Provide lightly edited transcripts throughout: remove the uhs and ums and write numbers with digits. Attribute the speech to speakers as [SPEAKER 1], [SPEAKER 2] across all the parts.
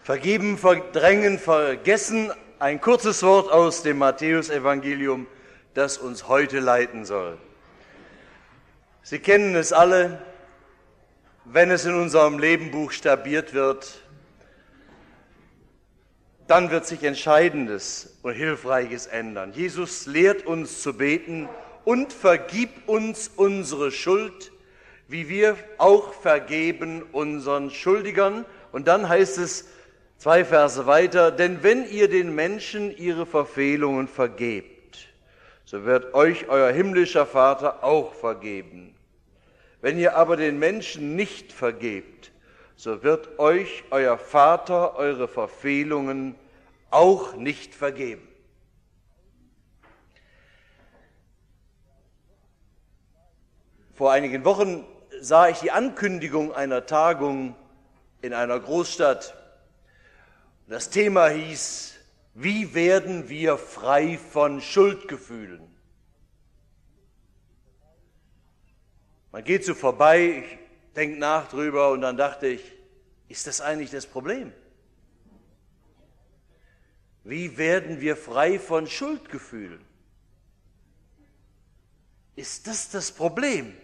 [SPEAKER 1] Vergeben, verdrängen, vergessen, ein kurzes Wort aus dem Matthäusevangelium, das uns heute leiten soll. Sie kennen es alle, wenn es in unserem Leben buchstabiert wird, dann wird sich Entscheidendes und Hilfreiches ändern. Jesus lehrt uns zu beten: und vergib uns unsere Schuld, wie wir auch vergeben unseren Schuldigern. Und dann heißt es 2 Verse weiter: denn wenn ihr den Menschen ihre Verfehlungen vergebt, so wird euch euer himmlischer Vater auch vergeben. Wenn ihr aber den Menschen nicht vergebt, so wird euch euer Vater eure Verfehlungen auch nicht vergeben. Vor einigen Wochen sah ich die Ankündigung einer Tagung in einer Großstadt. Das Thema hieß: wie werden wir frei von Schuldgefühlen? Man geht so vorbei, ich denke nach drüber und dann dachte ich, ist das eigentlich das Problem? Wie werden wir frei von Schuldgefühlen? Ist das das Problem?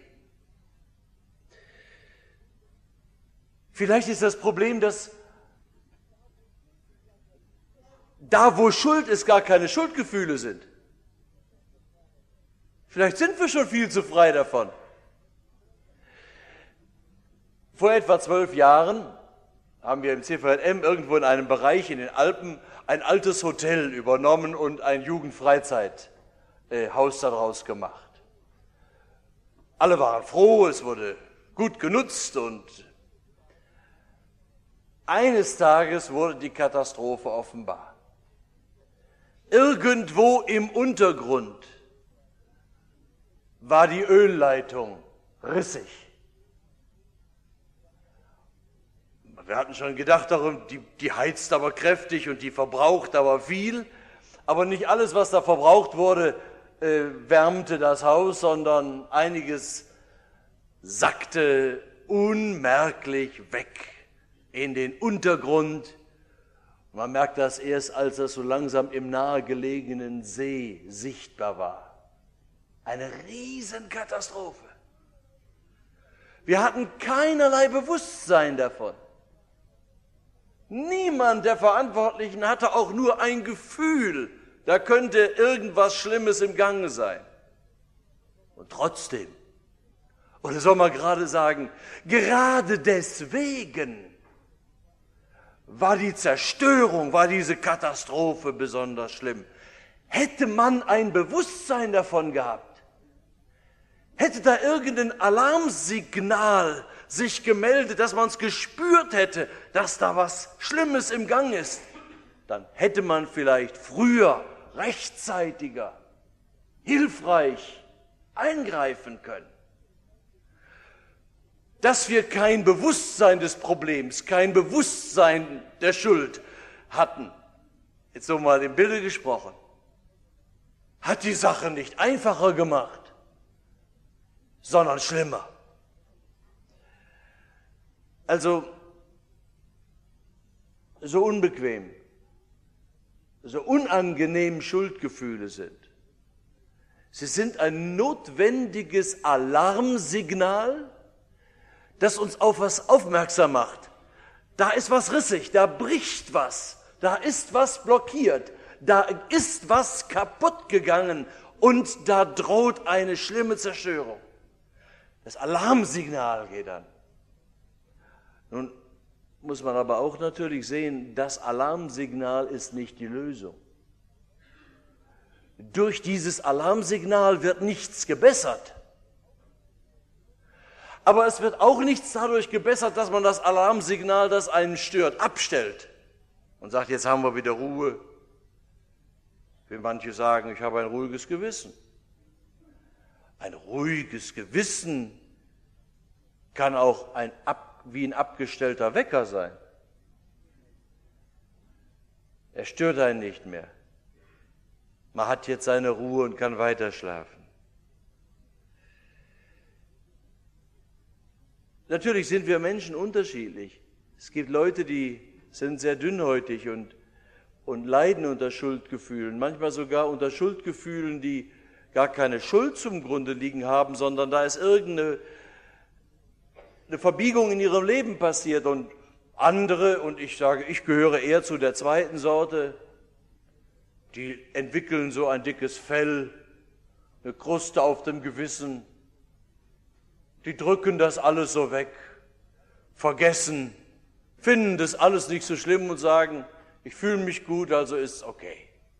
[SPEAKER 1] Vielleicht ist das Problem, dass da, wo Schuld ist, gar keine Schuldgefühle sind. Vielleicht sind wir schon viel zu frei davon. Vor etwa 12 Jahren haben wir im CVJM irgendwo in einem Bereich in den Alpen ein altes Hotel übernommen und ein Jugendfreizeithaus daraus gemacht. Alle waren froh, es wurde gut genutzt und eines Tages wurde die Katastrophe offenbar. Irgendwo im Untergrund war die Ölleitung rissig. Wir hatten schon gedacht, die heizt aber kräftig und die verbraucht aber viel. Aber nicht alles, was da verbraucht wurde, wärmte das Haus, sondern einiges sackte unmerklich weg in den Untergrund. Man merkt das erst, als das so langsam im nahegelegenen See sichtbar war. Eine Riesenkatastrophe. Wir hatten keinerlei Bewusstsein davon. Niemand der Verantwortlichen hatte auch nur ein Gefühl, da könnte irgendwas Schlimmes im Gange sein. Und trotzdem, oder soll man gerade sagen, gerade deswegen war die Zerstörung, war diese Katastrophe besonders schlimm. Hätte man ein Bewusstsein davon gehabt, hätte da irgendein Alarmsignal sich gemeldet, dass man es gespürt hätte, dass da was Schlimmes im Gang ist, dann hätte man vielleicht früher, rechtzeitiger, hilfreich eingreifen können. Dass wir kein Bewusstsein des Problems, kein Bewusstsein der Schuld hatten, jetzt so mal im Bilde gesprochen, hat die Sache nicht einfacher gemacht, sondern schlimmer. Also, so unbequem, so unangenehm Schuldgefühle sind. Sie sind ein notwendiges Alarmsignal, das uns auf was aufmerksam macht. Da ist was rissig, da bricht was, da ist was blockiert, da ist was kaputt gegangen und da droht eine schlimme Zerstörung. Das Alarmsignal geht an. Nun muss man aber auch natürlich sehen, das Alarmsignal ist nicht die Lösung. Durch dieses Alarmsignal wird nichts gebessert. Aber es wird auch nichts dadurch gebessert, dass man das Alarmsignal, das einen stört, abstellt und sagt, jetzt haben wir wieder Ruhe. Wie manche sagen, ich habe ein ruhiges Gewissen. Ein ruhiges Gewissen kann auch wie ein abgestellter Wecker sein. Er stört einen nicht mehr. Man hat jetzt seine Ruhe und kann weiter schlafen. Natürlich sind wir Menschen unterschiedlich. Es gibt Leute, die sind sehr dünnhäutig und leiden unter Schuldgefühlen, manchmal sogar unter Schuldgefühlen, die gar keine Schuld zum Grunde liegen haben, sondern da ist irgendeine Verbiegung in ihrem Leben passiert und andere, und ich sage, ich gehöre eher zu der zweiten Sorte, die entwickeln so ein dickes Fell, eine Kruste auf dem Gewissen, die drücken das alles so weg, vergessen, finden das alles nicht so schlimm und sagen, ich fühle mich gut, also ist okay.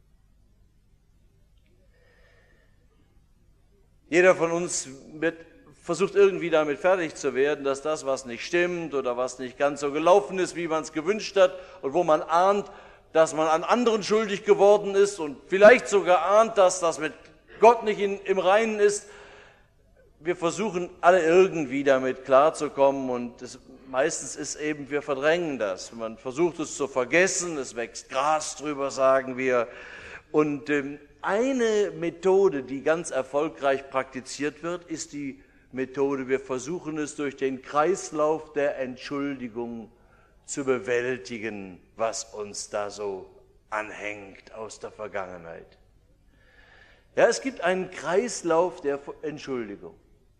[SPEAKER 1] Jeder von uns versucht irgendwie damit fertig zu werden, dass das, was nicht stimmt oder was nicht ganz so gelaufen ist, wie man es gewünscht hat und wo man ahnt, dass man an anderen schuldig geworden ist und vielleicht sogar ahnt, dass das mit Gott nicht im Reinen ist. Wir versuchen alle irgendwie damit klarzukommen und meistens ist eben, wir verdrängen das. Man versucht es zu vergessen, es wächst Gras drüber, sagen wir. Und eine Methode, die ganz erfolgreich praktiziert wird, ist die Methode, wir versuchen es durch den Kreislauf der Entschuldigung zu bewältigen, was uns da so anhängt aus der Vergangenheit. Ja, es gibt einen Kreislauf der Entschuldigung.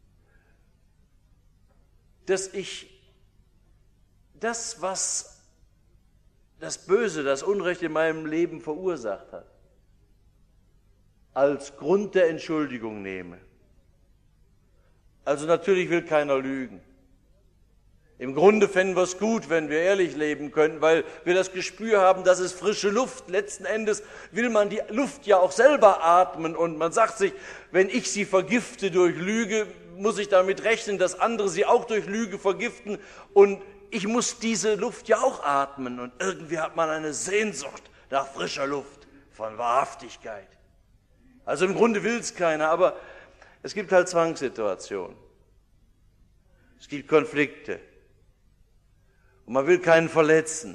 [SPEAKER 1] Dass ich das, was das Böse, das Unrecht in meinem Leben verursacht hat, als Grund der Entschuldigung nehme. Also natürlich will keiner lügen. Im Grunde fänden wir es gut, wenn wir ehrlich leben könnten, weil wir das Gespür haben, das ist frische Luft. Letzten Endes will man die Luft ja auch selber atmen und man sagt sich, wenn ich sie vergifte durch Lüge, muss ich damit rechnen, dass andere sie auch durch Lüge vergiften und ich muss diese Luft ja auch atmen und irgendwie hat man eine Sehnsucht nach frischer Luft, von Wahrhaftigkeit. Also im Grunde will es keiner, aber es gibt halt Zwangssituationen. Es gibt Konflikte. Und man will keinen verletzen.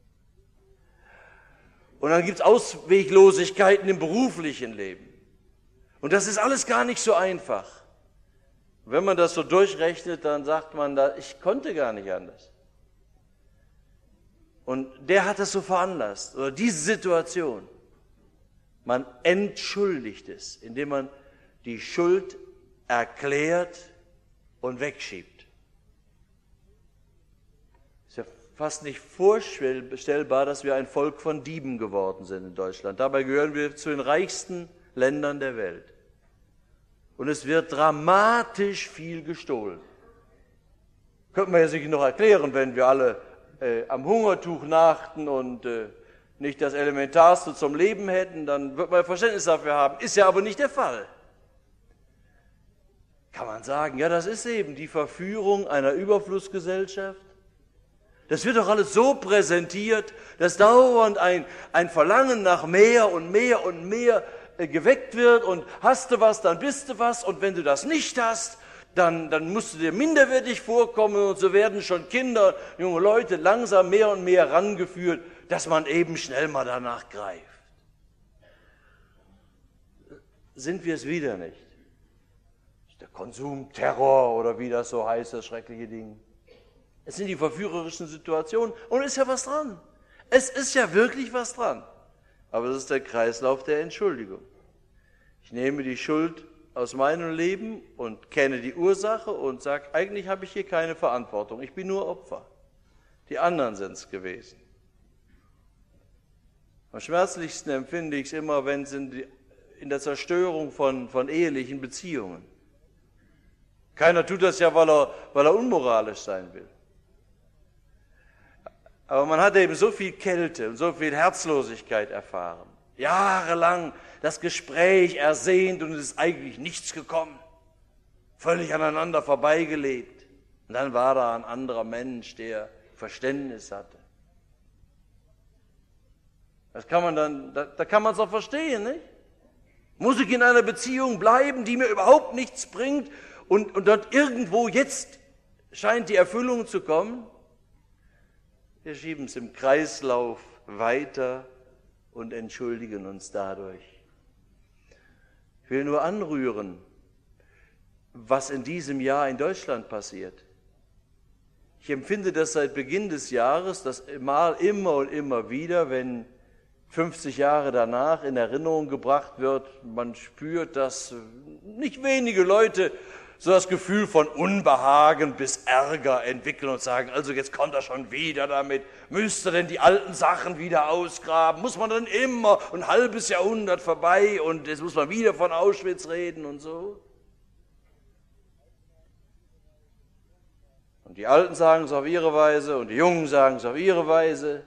[SPEAKER 1] Und dann gibt es Ausweglosigkeiten im beruflichen Leben. Und das ist alles gar nicht so einfach. Und wenn man das so durchrechnet, dann sagt man, ich konnte gar nicht anders. Und der hat das so veranlasst, oder diese Situation. Man entschuldigt es, indem man die Schuld erklärt und wegschiebt. Ist ja fast nicht vorstellbar, dass wir ein Volk von Dieben geworden sind in Deutschland. Dabei gehören wir zu den reichsten Ländern der Welt. Und es wird dramatisch viel gestohlen. Könnte man ja sich noch erklären, wenn wir alle am Hungertuch nachten und nicht das Elementarste zum Leben hätten, dann wird man Verständnis dafür haben. Ist ja aber nicht der Fall. Kann man sagen, ja, das ist eben die Verführung einer Überflussgesellschaft. Das wird doch alles so präsentiert, dass dauernd ein Verlangen nach mehr und mehr und mehr geweckt wird und hast du was, dann bist du was und wenn du das nicht hast, dann musst du dir minderwertig vorkommen und so werden schon Kinder, junge Leute langsam mehr und mehr rangeführt, dass man eben schnell mal danach greift. Sind wir es wieder nicht? Der Konsumterror oder wie das so heißt, das schreckliche Ding. Es sind die verführerischen Situationen und es ist ja was dran. Es ist ja wirklich was dran. Aber es ist der Kreislauf der Entschuldigung. Ich nehme die Schuld aus meinem Leben und kenne die Ursache und sage, eigentlich habe ich hier keine Verantwortung. Ich bin nur Opfer. Die anderen sind es gewesen. Am schmerzlichsten empfinde ich es immer, wenn es in der Zerstörung von ehelichen Beziehungen. Keiner tut das ja, weil er unmoralisch sein will. Aber man hat eben so viel Kälte und so viel Herzlosigkeit erfahren. Jahrelang das Gespräch ersehnt und es ist eigentlich nichts gekommen. Völlig aneinander vorbeigelebt. Und dann war da ein anderer Mensch, der Verständnis hatte. Das kann man dann, da kann man es auch verstehen, nicht? Muss ich in einer Beziehung bleiben, die mir überhaupt nichts bringt und dort irgendwo jetzt scheint die Erfüllung zu kommen? Wir schieben es im Kreislauf weiter und entschuldigen uns dadurch. Ich will nur anrühren, was in diesem Jahr in Deutschland passiert. Ich empfinde das seit Beginn des Jahres, dass mal immer und immer wieder, wenn 50 Jahre danach in Erinnerung gebracht wird, man spürt, dass nicht wenige Leute so das Gefühl von Unbehagen bis Ärger entwickeln und sagen, also jetzt kommt er schon wieder damit, müsste denn die alten Sachen wieder ausgraben, muss man dann immer ein halbes Jahrhundert vorbei und jetzt muss man wieder von Auschwitz reden und so. Und die Alten sagen es auf ihre Weise und die Jungen sagen es auf ihre Weise.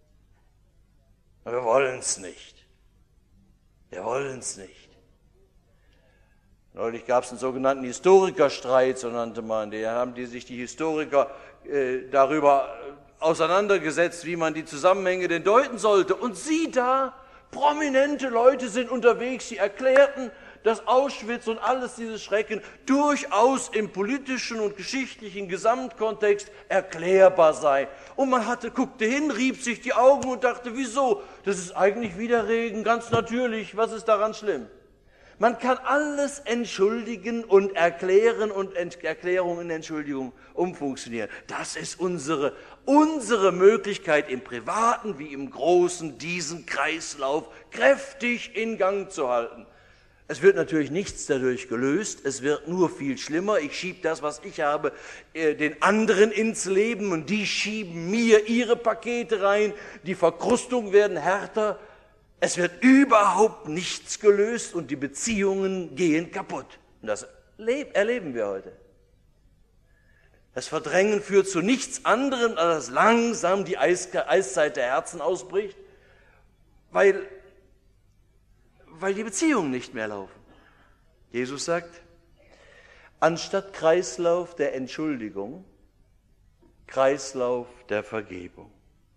[SPEAKER 1] Wir wollen es nicht. Wir wollen es nicht. Neulich gab es einen sogenannten Historikerstreit, so nannte man. Da haben sich die Historiker darüber auseinandergesetzt, wie man die Zusammenhänge denn deuten sollte. Und sieh da, prominente Leute sind unterwegs, die erklärten, dass Auschwitz und alles dieses Schrecken durchaus im politischen und geschichtlichen Gesamtkontext erklärbar sei. Und man guckte hin, rieb sich die Augen und dachte, wieso? Das ist eigentlich wieder Regen, ganz natürlich, was ist daran schlimm? Man kann alles entschuldigen und erklären und Erklärung in Entschuldigung umfunktionieren. Das ist unsere Möglichkeit im Privaten wie im Großen, diesen Kreislauf kräftig in Gang zu halten. Es wird natürlich nichts dadurch gelöst, es wird nur viel schlimmer. Ich schiebe das, was ich habe, den anderen ins Leben und die schieben mir ihre Pakete rein. Die Verkrustungen werden härter. Es wird überhaupt nichts gelöst und die Beziehungen gehen kaputt. Und das erleben wir heute. Das Verdrängen führt zu nichts anderem, als dass langsam die Eiszeit der Herzen ausbricht, weil die Beziehungen nicht mehr laufen. Jesus sagt, anstatt Kreislauf der Entschuldigung, Kreislauf der Vergebung.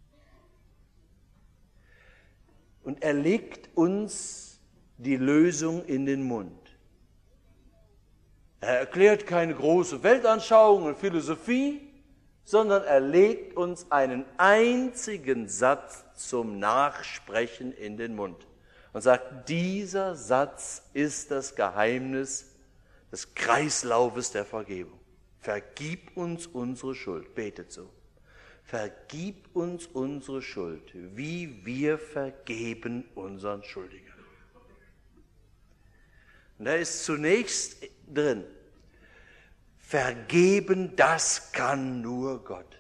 [SPEAKER 1] Und er legt uns die Lösung in den Mund. Er erklärt keine große Weltanschauung und Philosophie, sondern er legt uns einen einzigen Satz zum Nachsprechen in den Mund und sagt, dieser Satz ist das Geheimnis des Kreislaufes der Vergebung. Vergib uns unsere Schuld. Betet so. Vergib uns unsere Schuld, wie wir vergeben unseren Schuldigern. Und da ist zunächst drin, vergeben, das kann nur Gott.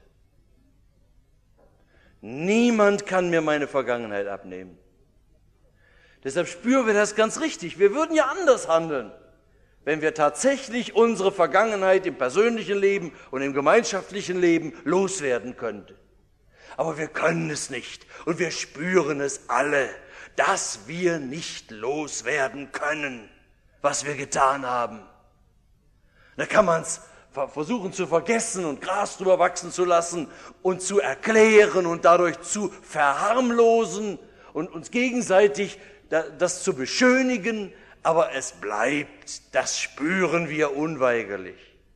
[SPEAKER 1] Niemand kann mir meine Vergangenheit abnehmen. Deshalb spüren wir das ganz richtig. Wir würden ja anders handeln, wenn wir tatsächlich unsere Vergangenheit im persönlichen Leben und im gemeinschaftlichen Leben loswerden könnten. Aber wir können es nicht und wir spüren es alle, dass wir nicht loswerden können, was wir getan haben. Da kann man es versuchen zu vergessen und Gras drüber wachsen zu lassen und zu erklären und dadurch zu verharmlosen und uns gegenseitig das zu beschönigen, aber es bleibt, das spüren wir unweigerlich.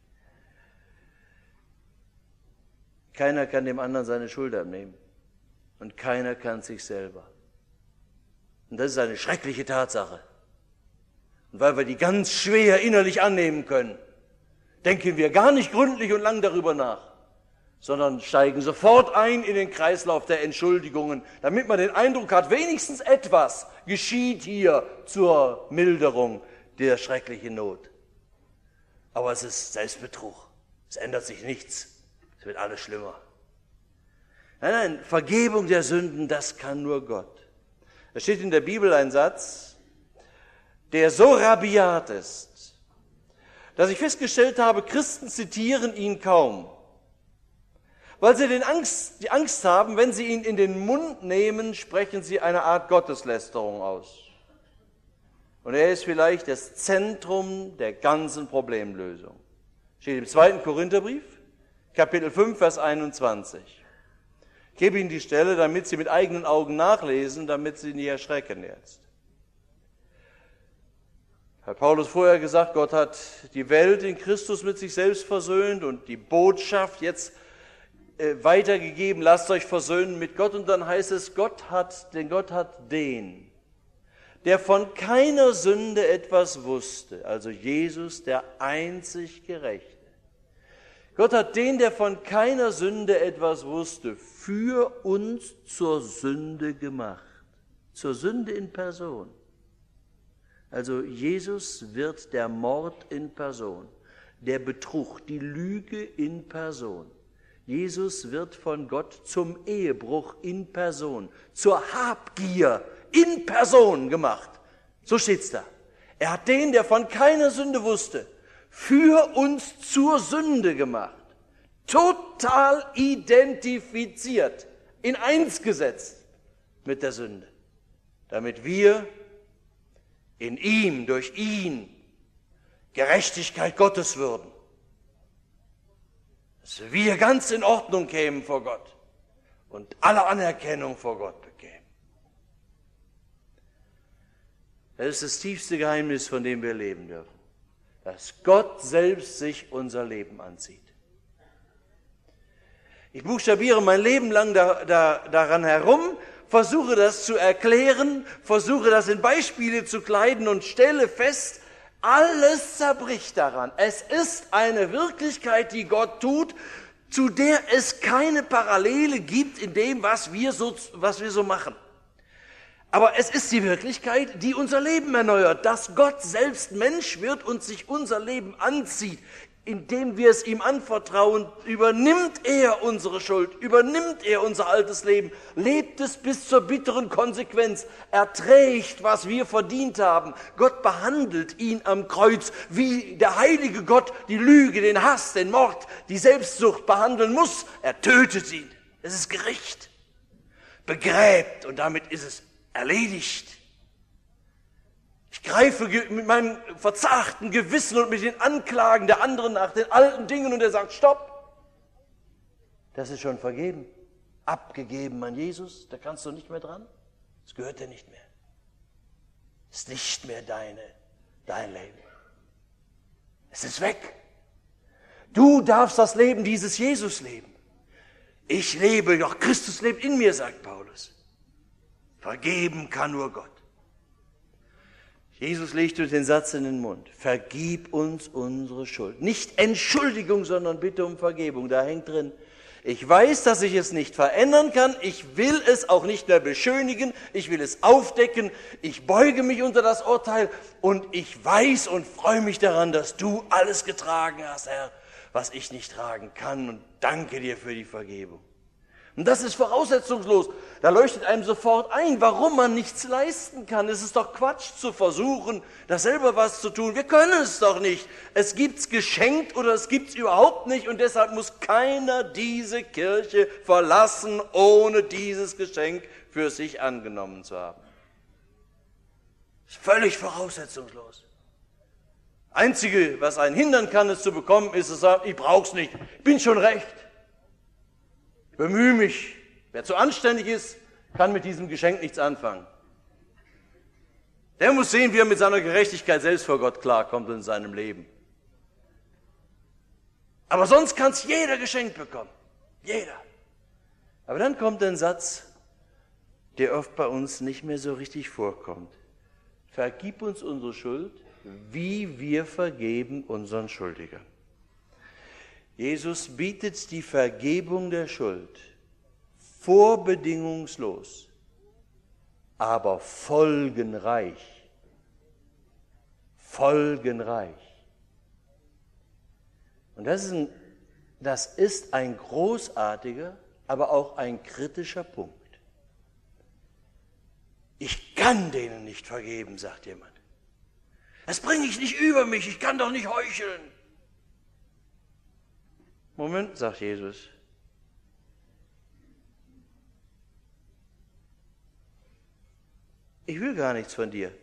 [SPEAKER 1] Keiner kann dem anderen seine Schuld abnehmen und keiner kann sich selber. Und das ist eine schreckliche Tatsache. Und weil wir die ganz schwer innerlich annehmen können, denken wir gar nicht gründlich und lang darüber nach, sondern steigen sofort ein in den Kreislauf der Entschuldigungen, damit man den Eindruck hat, wenigstens etwas geschieht hier zur Milderung der schrecklichen Not. Aber es ist Selbstbetrug. Es ändert sich nichts. Es wird alles schlimmer. Nein, Vergebung der Sünden, das kann nur Gott. Es steht in der Bibel ein Satz, der so rabiat ist, dass ich festgestellt habe, Christen zitieren ihn kaum. Weil sie die Angst haben, wenn sie ihn in den Mund nehmen, sprechen sie eine Art Gotteslästerung aus. Und er ist vielleicht das Zentrum der ganzen Problemlösung. Steht im 2. Korintherbrief, Kapitel 5, Vers 21. Ich gebe Ihnen die Stelle, damit Sie mit eigenen Augen nachlesen, damit Sie nicht erschrecken jetzt. Hat Paulus vorher gesagt, Gott hat die Welt in Christus mit sich selbst versöhnt und die Botschaft jetzt weitergegeben, lasst euch versöhnen mit Gott. Und dann heißt es, Gott hat den, der von keiner Sünde etwas wusste, also Jesus, der einzig Gerechte, Gott hat den, der von keiner Sünde etwas wusste, für uns zur Sünde gemacht. Zur Sünde in Person. Also Jesus wird der Mord in Person, der Betrug, die Lüge in Person. Jesus wird von Gott zum Ehebruch in Person, zur Habgier in Person gemacht. So steht's da. Er hat den, der von keiner Sünde wusste, für uns zur Sünde gemacht. Total identifiziert, in eins gesetzt mit der Sünde. Damit wir in ihm, durch ihn, Gerechtigkeit Gottes würden. Dass wir ganz in Ordnung kämen vor Gott und alle Anerkennung vor Gott bekämen. Das ist das tiefste Geheimnis, von dem wir leben dürfen. Dass Gott selbst sich unser Leben anzieht. Ich buchstabiere mein Leben lang daran herum, versuche das zu erklären, versuche das in Beispiele zu kleiden und stelle fest, alles zerbricht daran. Es ist eine Wirklichkeit, die Gott tut, zu der es keine Parallele gibt in dem, was wir so machen. Aber es ist die Wirklichkeit, die unser Leben erneuert, dass Gott selbst Mensch wird und sich unser Leben anzieht. Indem wir es ihm anvertrauen, übernimmt er unsere Schuld, übernimmt er unser altes Leben, lebt es bis zur bitteren Konsequenz, erträgt, was wir verdient haben. Gott behandelt ihn am Kreuz, wie der heilige Gott die Lüge, den Hass, den Mord, die Selbstsucht behandeln muss. Er tötet ihn. Es ist Gericht. Begräbt und damit ist es erledigt. Ich greife mit meinem verzagten Gewissen und mit den Anklagen der anderen nach den alten Dingen und er sagt, stopp. Das ist schon vergeben. Abgegeben an Jesus, da kannst du nicht mehr dran. Das gehört dir nicht mehr. Es ist nicht mehr dein Leben. Es ist weg. Du darfst das Leben dieses Jesus leben. Ich lebe, doch Christus lebt in mir, sagt Paulus. Vergeben kann nur Gott. Jesus legt uns den Satz in den Mund. Vergib uns unsere Schuld. Nicht Entschuldigung, sondern Bitte um Vergebung. Da hängt drin, ich weiß, dass ich es nicht verändern kann. Ich will es auch nicht mehr beschönigen. Ich will es aufdecken. Ich beuge mich unter das Urteil. Und ich weiß und freue mich daran, dass du alles getragen hast, Herr, was ich nicht tragen kann. Und danke dir für die Vergebung. Und das ist voraussetzungslos. Da leuchtet einem sofort ein, warum man nichts leisten kann. Es ist doch Quatsch zu versuchen, da selber was zu tun. Wir können es doch nicht. Es gibt's geschenkt oder es gibt's überhaupt nicht. Und deshalb muss keiner diese Kirche verlassen, ohne dieses Geschenk für sich angenommen zu haben. Das ist völlig voraussetzungslos. Einzige, was einen hindern kann, es zu bekommen, ist zu sagen, ich brauch's nicht, ich bin schon recht. Bemühe mich. Wer zu anständig ist, kann mit diesem Geschenk nichts anfangen. Der muss sehen, wie er mit seiner Gerechtigkeit selbst vor Gott klarkommt in seinem Leben. Aber sonst kann es jeder geschenkt bekommen. Jeder. Aber dann kommt ein Satz, der oft bei uns nicht mehr so richtig vorkommt. Vergib uns unsere Schuld, wie wir vergeben unseren Schuldigern. Jesus bietet die Vergebung der Schuld vorbedingungslos, aber folgenreich. Folgenreich. Und das ist ein großartiger, aber auch ein kritischer Punkt. Ich kann denen nicht vergeben, sagt jemand. Das bringe ich nicht über mich, ich kann doch nicht heucheln. Moment, sagt Jesus. Ich will gar nichts von dir.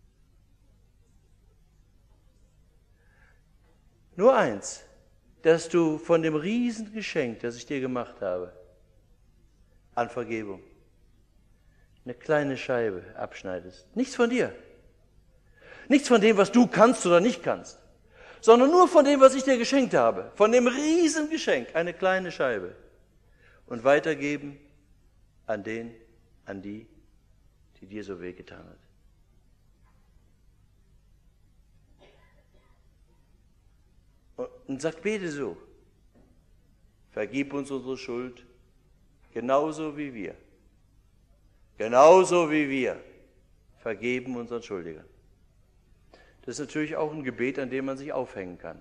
[SPEAKER 1] Nur eins, dass du von dem Riesengeschenk, das ich dir gemacht habe, an Vergebung, eine kleine Scheibe abschneidest. Nichts von dir. Nichts von dem, was du kannst oder nicht kannst. Sondern nur von dem, was ich dir geschenkt habe. Von dem Riesengeschenk, eine kleine Scheibe. Und weitergeben an die, die dir so wehgetan hat. Und sagt, bete so. vergib uns unsere Schuld, genauso wie wir vergeben unseren Schuldigern. Das ist natürlich auch ein Gebet, an dem man sich aufhängen kann.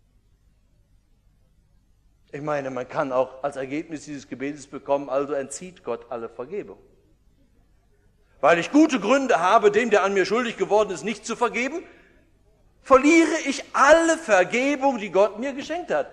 [SPEAKER 1] Ich meine, man kann auch als Ergebnis dieses Gebetes bekommen, also entzieht Gott alle Vergebung. Weil ich gute Gründe habe, dem, der an mir schuldig geworden ist, nicht zu vergeben, verliere ich alle Vergebung, die Gott mir geschenkt hat.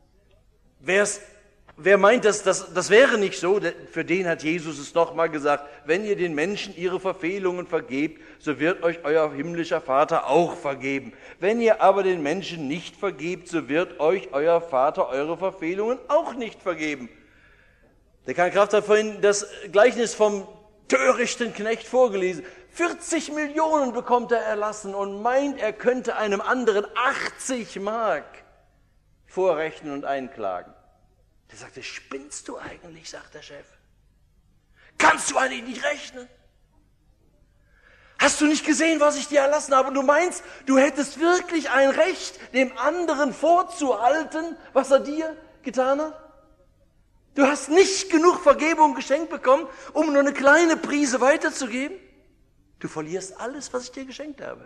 [SPEAKER 1] Wer meint, das wäre nicht so, für den hat Jesus es nochmal gesagt, wenn ihr den Menschen ihre Verfehlungen vergebt, so wird euch euer himmlischer Vater auch vergeben. Wenn ihr aber den Menschen nicht vergebt, so wird euch euer Vater eure Verfehlungen auch nicht vergeben. Der Karl Kraft hat vorhin das Gleichnis vom törichten Knecht vorgelesen. 40 Millionen bekommt er erlassen und meint, er könnte einem anderen 80 Mark vorrechnen und einklagen. Der sagte, spinnst du eigentlich, sagt der Chef. Kannst du eigentlich nicht rechnen? Hast du nicht gesehen, was ich dir erlassen habe? Und du meinst, du hättest wirklich ein Recht, dem anderen vorzuhalten, was er dir getan hat? Du hast nicht genug Vergebung geschenkt bekommen, um nur eine kleine Prise weiterzugeben? Du verlierst alles, was ich dir geschenkt habe.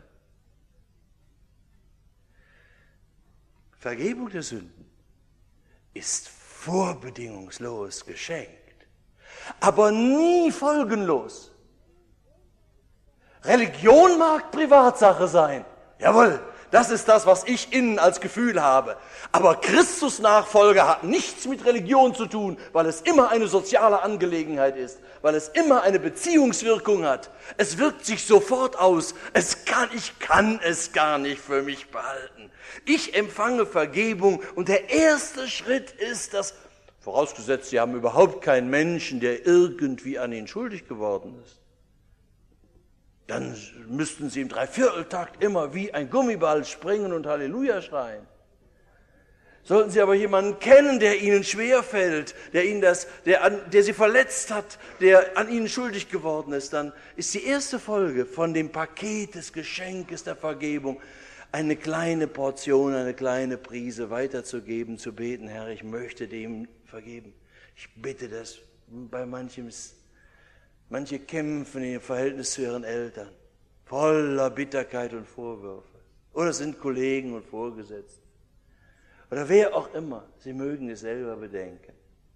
[SPEAKER 1] Vergebung der Sünden ist vorbedingungslos geschenkt, aber nie folgenlos. Religion mag Privatsache sein, jawohl, das ist das, was ich innen als Gefühl habe. Aber Christus-Nachfolger hat nichts mit Religion zu tun, weil es immer eine soziale Angelegenheit ist, weil es immer eine Beziehungswirkung hat. Es wirkt sich sofort aus. Ich kann es gar nicht für mich behalten. Ich empfange Vergebung und der erste Schritt ist, dass, vorausgesetzt, Sie haben überhaupt keinen Menschen, der irgendwie an Ihnen schuldig geworden ist, dann müssten Sie im Dreivierteltakt immer wie ein Gummiball springen und Halleluja schreien. Sollten Sie aber jemanden kennen, der Ihnen schwerfällt, der Sie verletzt hat, der an Ihnen schuldig geworden ist, dann ist die erste Folge von dem Paket des Geschenkes der Vergebung, eine kleine Portion, eine kleine Prise weiterzugeben, zu beten, Herr, ich möchte dem vergeben. Ich bitte das bei manche kämpfen im Verhältnis zu ihren Eltern, voller Bitterkeit und Vorwürfe. Oder sind Kollegen und Vorgesetzte. Oder wer auch immer, sie mögen es selber bedenken.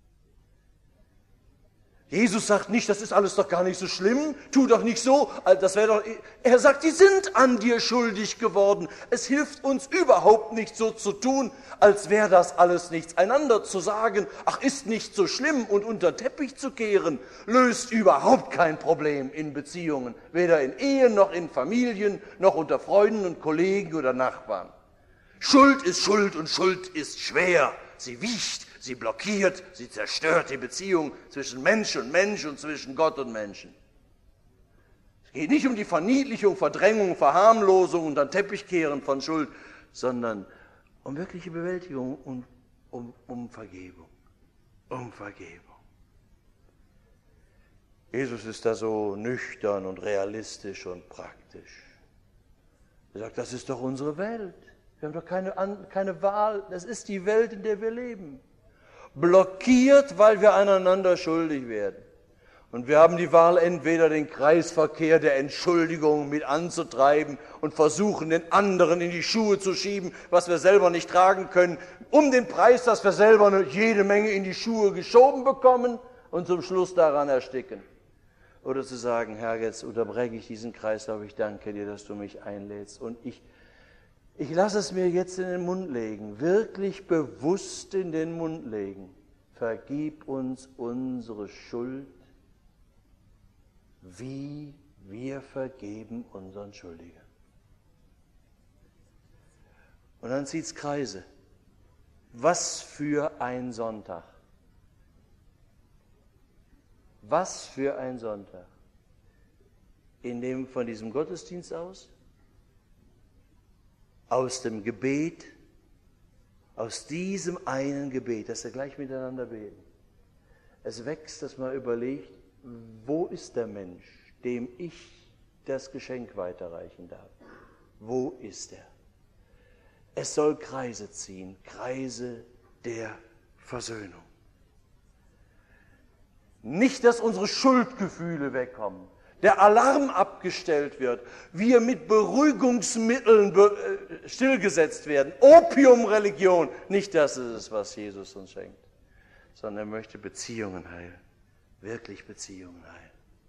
[SPEAKER 1] Jesus sagt nicht, das ist alles doch gar nicht so schlimm, tu doch nicht so, er sagt, die sind an dir schuldig geworden. Es hilft uns überhaupt nicht so zu tun, als wäre das alles nichts. Einander zu sagen, ach, ist nicht so schlimm und unter den Teppich zu kehren, löst überhaupt kein Problem in Beziehungen, weder in Ehen noch in Familien, noch unter Freunden und Kollegen oder Nachbarn. Schuld ist Schuld und Schuld ist schwer, sie wiegt. Sie blockiert, sie zerstört die Beziehung zwischen Mensch und zwischen Gott und Menschen. Es geht nicht um die Verniedlichung, Verdrängung, Verharmlosung und dann Teppichkehren von Schuld, sondern um wirkliche Bewältigung und um Vergebung. Um Vergebung. Jesus ist da so nüchtern und realistisch und praktisch. Er sagt, das ist doch unsere Welt. Wir haben doch keine Wahl. Das ist die Welt, in der wir leben. Blockiert, weil wir aneinander schuldig werden. Und wir haben die Wahl, entweder den Kreisverkehr der Entschuldigung mit anzutreiben und versuchen, den anderen in die Schuhe zu schieben, was wir selber nicht tragen können, um den Preis, dass wir selber jede Menge in die Schuhe geschoben bekommen und zum Schluss daran ersticken. Oder zu sagen, Herr, jetzt unterbreche ich diesen Kreislauf, ich danke dir, dass du mich einlädst und ich lasse es mir jetzt in den Mund legen, wirklich bewusst in den Mund legen. Vergib uns unsere Schuld, wie wir vergeben unseren Schuldigern. Und dann zieht's Kreise. Was für ein Sonntag. Was für ein Sonntag. In dem von diesem Gottesdienst aus dem Gebet, aus diesem einen Gebet, das wir gleich miteinander beten. Es wächst, dass man überlegt, wo ist der Mensch, dem ich das Geschenk weiterreichen darf? Wo ist er? Es soll Kreise ziehen, Kreise der Versöhnung. Nicht, dass unsere Schuldgefühle wegkommen, der Alarm abgestellt wird, wir mit Beruhigungsmitteln stillgesetzt werden. Opiumreligion, nicht das ist es, was Jesus uns schenkt, sondern er möchte Beziehungen heilen, wirklich Beziehungen heilen.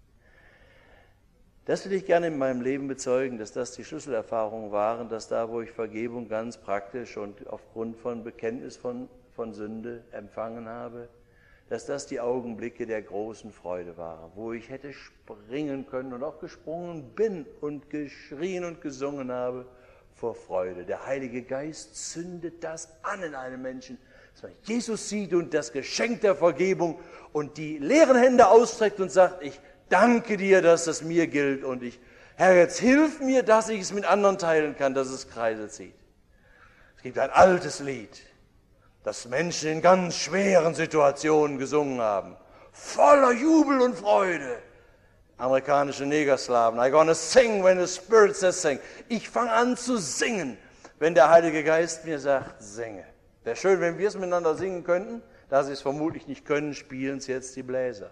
[SPEAKER 1] Das will ich gerne in meinem Leben bezeugen, dass das die Schlüsselerfahrungen waren, dass da, wo ich Vergebung ganz praktisch und aufgrund von Bekenntnis von Sünde empfangen habe, dass das die Augenblicke der großen Freude waren, wo ich hätte springen können und auch gesprungen bin und geschrien und gesungen habe vor Freude. Der Heilige Geist zündet das an in einem Menschen, dass man Jesus sieht und das Geschenk der Vergebung und die leeren Hände ausstreckt und sagt, ich danke dir, dass das mir gilt und Herr, jetzt hilf mir, dass ich es mit anderen teilen kann, dass es Kreise zieht. Es gibt ein altes Lied, das Menschen in ganz schweren Situationen gesungen haben, voller Jubel und Freude. Amerikanische Negerslaven, I'm gonna sing when the Spirit says sing. Ich fange an zu singen, wenn der Heilige Geist mir sagt, singe. Wäre schön, wenn wir es miteinander singen könnten. Da sie es vermutlich nicht können, spielen es jetzt die Bläser.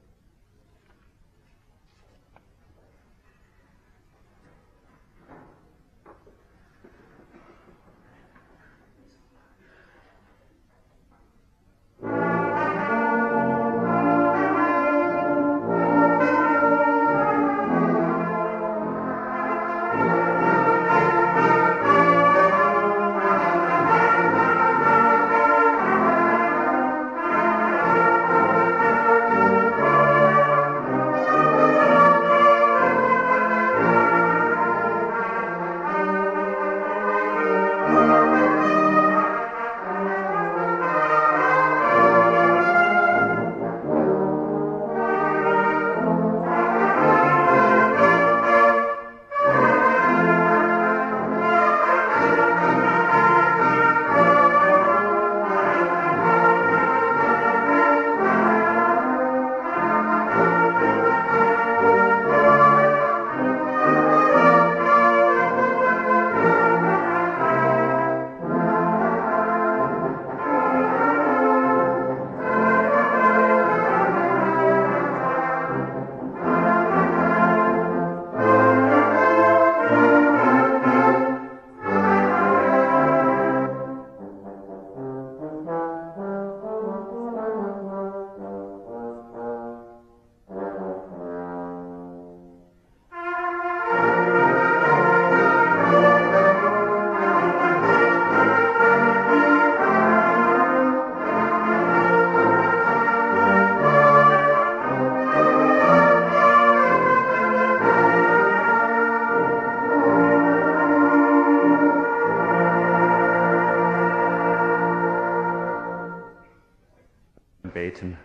[SPEAKER 2] Beten.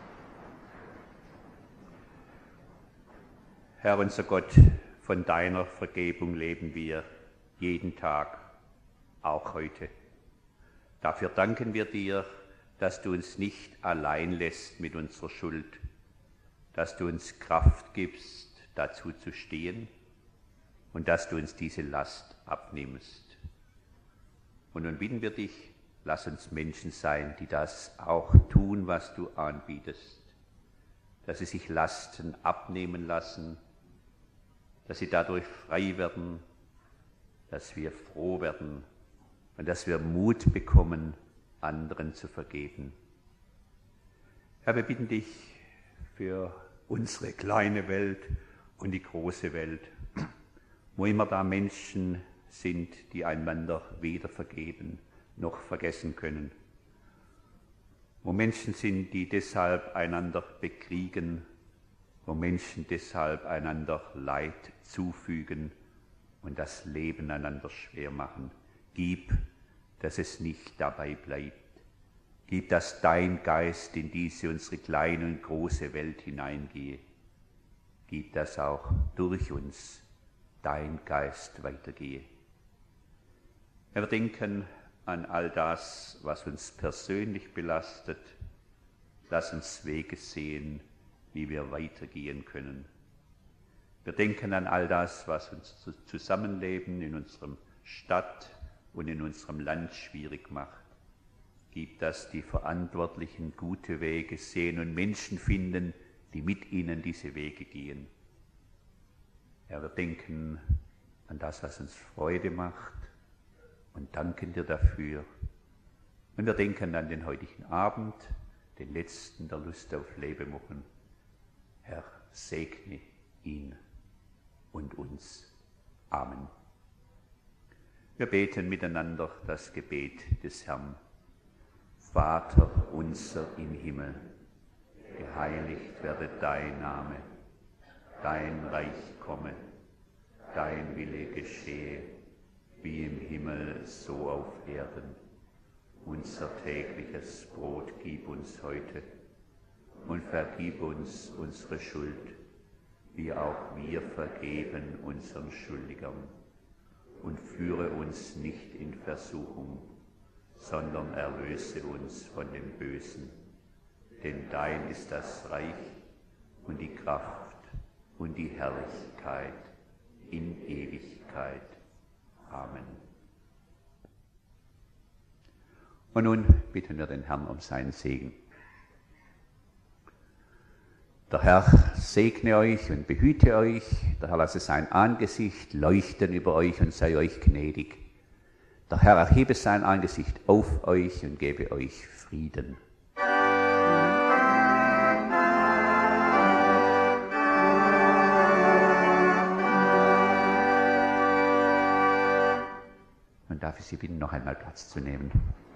[SPEAKER 2] Herr unser Gott, von deiner Vergebung leben wir jeden Tag, auch heute. Dafür danken wir dir, dass du uns nicht allein lässt mit unserer Schuld, dass du uns Kraft gibst, dazu zu stehen und dass du uns diese Last abnimmst. Und nun bitten wir dich, lass uns Menschen sein, die das auch tun, was du anbietest, dass sie sich Lasten abnehmen lassen, dass sie dadurch frei werden, dass wir froh werden und dass wir Mut bekommen, anderen zu vergeben. Herr, wir bitten dich für unsere kleine Welt und die große Welt, wo immer da Menschen sind, die einander weder vergeben noch vergessen können. Wo Menschen sind, die deshalb einander bekriegen, wo Menschen deshalb einander Leid zufügen und das Leben einander schwer machen. Gib, dass es nicht dabei bleibt. Gib, dass dein Geist in diese unsere kleine und große Welt hineingehe. Gib, dass auch durch uns dein Geist weitergehe. Wir denken an all das, was uns persönlich belastet. Lass uns Wege sehen, wie wir weitergehen können. Wir denken an all das, was uns Zusammenleben in unserem Stadt und in unserem Land schwierig macht. Gib, dass die Verantwortlichen gute Wege sehen und Menschen finden, die mit ihnen diese Wege gehen. Herr, wir denken an das, was uns Freude macht und danken dir dafür. Und wir denken an den heutigen Abend, den letzten der Lust auf Lebewochen. Herr, segne ihn und uns. Amen. Wir beten miteinander das Gebet des Herrn. Vater unser im Himmel, geheiligt werde dein Name, dein Reich komme, dein Wille geschehe, wie im Himmel so auf Erden. Unser tägliches Brot gib uns heute und vergib uns unsere Schuld, wie auch wir vergeben unseren Schuldigern. Und führe uns nicht in Versuchung, sondern erlöse uns von dem Bösen. Denn dein ist das Reich und die Kraft und die Herrlichkeit in Ewigkeit. Amen. Und nun bitten wir den Herrn um seinen Segen. Der Herr segne euch und behüte euch, der Herr lasse sein Angesicht leuchten über euch und sei euch gnädig. Der Herr erhebe sein Angesicht auf euch und gebe euch Frieden. Und darf ich Sie bitten, noch einmal Platz zu nehmen.